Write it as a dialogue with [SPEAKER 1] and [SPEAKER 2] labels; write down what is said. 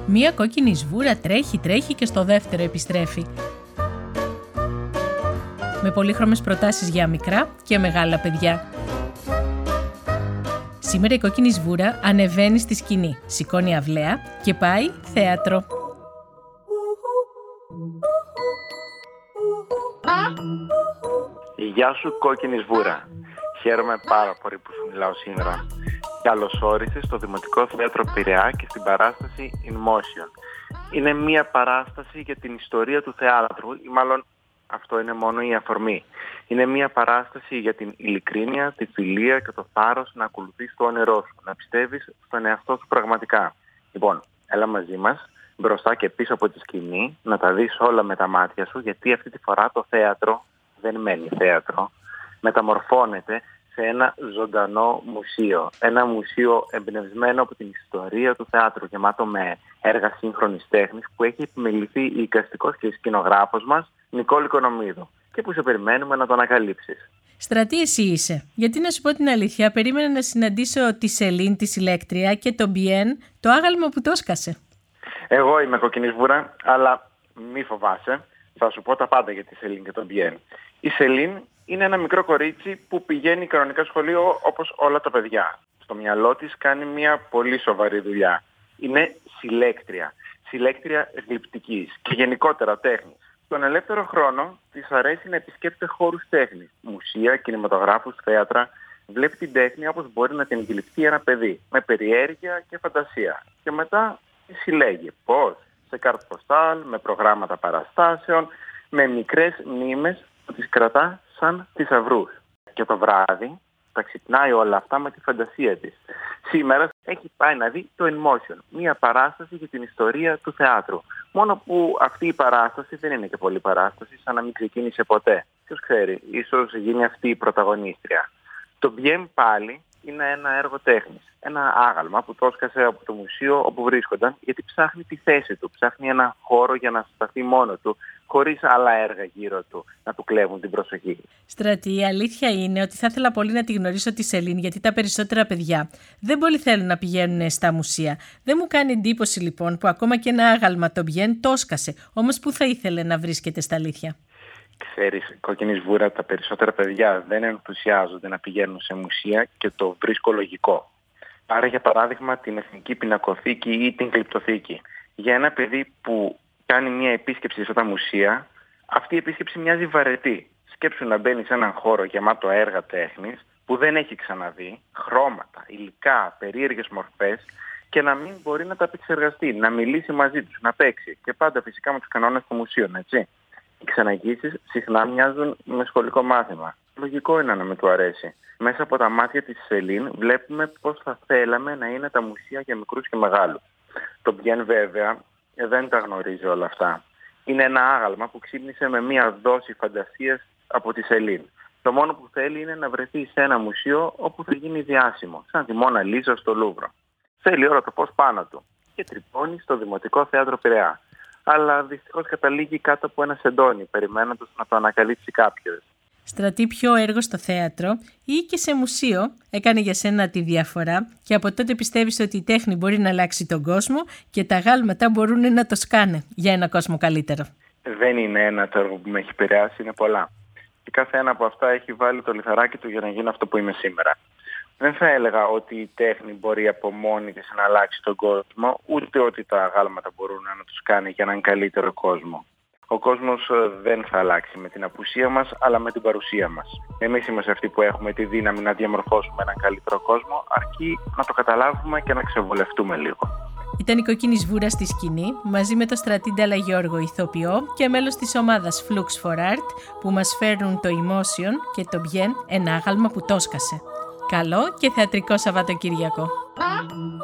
[SPEAKER 1] Μία κόκκινη σβούρα τρέχει και στο δεύτερο επιστρέφει. Με πολύχρωμες προτάσεις για μικρά και μεγάλα παιδιά. Σήμερα η κόκκινη σβούρα ανεβαίνει στη σκηνή, σηκώνει αυλαία και πάει θέατρο.
[SPEAKER 2] Γεια σου κόκκινη σβούρα. Χαίρομαι πάρα πολύ που σου μιλάω σήμερα. Καλώς όρισες στο Δημοτικό Θέατρο Πειραιά και στην παράσταση In Motion. Είναι μια παράσταση για την ιστορία του θεάτρου, ή μάλλον αυτό είναι μόνο η αφορμή. Είναι μια παράσταση για την ειλικρίνεια, τη φιλία και το θάρρος να ακολουθείς το όνειρό σου, να πιστεύεις στον εαυτό σου πραγματικά. Λοιπόν, έλα μαζί μας, μπροστά και πίσω από τη σκηνή, να τα δεις όλα με τα μάτια σου, γιατί αυτή τη φορά το θέατρο δεν μένει θέατρο, μεταμορφώνεται σε ένα ζωντανό μουσείο. Ένα μουσείο εμπνευσμένο από την ιστορία του θεάτρου, γεμάτο με έργα σύγχρονης τέχνης, που έχει επιμεληθεί η εικαστικός και σκηνογράφος μας, Νικόλη Οικονομίδου, και που σε περιμένουμε να το ανακαλύψεις.
[SPEAKER 1] Στρατή, εσύ είσαι. Γιατί να σου πω την αλήθεια, περίμενα να συναντήσω τη Σελήν, τη συλλέκτρια, και τον Μπιέν, το άγαλμα που το σκάσε.
[SPEAKER 2] Εγώ είμαι κόκκινη σβούρα, αλλά μη φοβάσαι, θα σου πω τα πάντα για τη Σελήν και τον Μπιέν. Η Σελήν είναι ένα μικρό κορίτσι που πηγαίνει κανονικά σχολείο όπως όλα τα παιδιά. Στο μυαλό της κάνει μια πολύ σοβαρή δουλειά. Είναι συλλέκτρια. Συλλέκτρια γλυπτικής και γενικότερα τέχνης. Στον ελεύθερο χρόνο της αρέσει να επισκέπτεται χώρους τέχνης, μουσεία, κινηματογράφους, θέατρα. Βλέπει την τέχνη όπως μπορεί να την εγκυλιφθεί ένα παιδί, με περιέργεια και φαντασία. Και μετά τη συλλέγει. Πώς? Σε κάρτ ποστάλ, με προγράμματα παραστάσεων, με μικρές μνήμες που τις κρατά σαν θησαυρούς. Και το βράδυ τα ξυπνάει όλα αυτά με τη φαντασία της. Σήμερα έχει πάει να δει το In Motion, μια παράσταση για την ιστορία του θεάτρου. Μόνο που αυτή η παράσταση δεν είναι και πολύ παράσταση, σαν να μην ξεκίνησε ποτέ. Ποιος ξέρει, ίσως γίνει αυτή η πρωταγωνίστρια. Το Μπιέν πάλι είναι ένα έργο τέχνης. Ένα άγαλμα που το έσκασε από το μουσείο όπου βρίσκονταν, γιατί ψάχνει τη θέση του. Ψάχνει ένα χώρο για να σταθεί μόνο του, χωρίς άλλα έργα γύρω του να του κλέβουν την προσοχή.
[SPEAKER 1] Στρατή, η αλήθεια είναι ότι θα ήθελα πολύ να τη γνωρίσω τη Σελήν, γιατί τα περισσότερα παιδιά δεν πολύ θέλουν να πηγαίνουν στα μουσεία. Δεν μου κάνει εντύπωση λοιπόν που ακόμα και ένα άγαλμα το Μπιέν το έσκασε. Όμως πού θα ήθελε να βρίσκεται στα αλήθεια?
[SPEAKER 2] Ξέρεις, κόκκινη σβούρα, τα περισσότερα παιδιά δεν ενθουσιάζονται να πηγαίνουν σε μουσεία και το βρίσκω λογικό. Άρα για παράδειγμα την Εθνική Πινακοθήκη ή την Γλυπτοθήκη. Για ένα παιδί που κάνει μια επίσκεψη στα μουσεία, αυτή η επίσκεψη μοιάζει βαρετή. Σκέψου να μπαίνει σε έναν χώρο γεμάτο έργα τέχνης που δεν έχει ξαναδεί, χρώματα, υλικά, περίεργες μορφές, και να μην μπορεί να τα επεξεργαστεί, να μιλήσει μαζί τους, να παίξει. Και πάντα φυσικά με τους κανόνες των μουσείων, έτσι. Οι ξαναγγίσεις συχνά μοιάζουν με σχολικό μάθημα. Λογικό είναι να μην του αρέσει. Μέσα από τα μάτια της Σελήν βλέπουμε πώς θα θέλαμε να είναι τα μουσεία για μικρούς και μεγάλους. Το Μπιέν βέβαια δεν τα γνωρίζει όλα αυτά. Είναι ένα άγαλμα που ξύπνησε με μία δόση φαντασίας από τη Σελήν. Το μόνο που θέλει είναι να βρεθεί σε ένα μουσείο όπου θα γίνει διάσημο, σαν τη Μόνα Λίζα στο Λούβρο. Θέλει όλο το πώς πάνω του και τρυπώνει στο Δημοτικό Θέατρο Πειραιά. Αλλά δυστυχώς καταλήγει κάτω από ένα σεντόνι, περιμένοντας να το ανακαλύψει κάποιος.
[SPEAKER 1] Στρατή, ποιο έργο στο θέατρο ή και σε μουσείο έκανε για σένα τη διαφορά και από τότε πιστεύεις ότι η τέχνη μπορεί να αλλάξει τον κόσμο και τα αγάλματα μπορούν να το σκάνε για ένα κόσμο καλύτερο?
[SPEAKER 2] Δεν είναι ένα το έργο που με έχει επηρεάσει, είναι πολλά. Και κάθε ένα από αυτά έχει βάλει το λιθαράκι του για να γίνω αυτό που είμαι σήμερα. Δεν θα έλεγα ότι η τέχνη μπορεί από μόνη της να αλλάξει τον κόσμο, ούτε ότι τα αγάλματα μπορούν να τους κάνει για έναν καλύτερο κόσμο. Ο κόσμος δεν θα αλλάξει με την απουσία μας, αλλά με την παρουσία μας. Εμείς είμαστε αυτοί που έχουμε τη δύναμη να διαμορφώσουμε έναν καλύτερο κόσμο, αρκεί να το καταλάβουμε και να ξεβολευτούμε λίγο.
[SPEAKER 1] Ήταν η κόκκινη σβούρα στη σκηνή, μαζί με τον Στρατή Νταλαγιώργο, ηθοποιό και μέλος της ομάδας Flux for Art, που μας φέρνουν το Emotion και το Bien, ένα άγαλμα που το έσκασε. Καλό και θεατρικό Σαββατοκύριακο.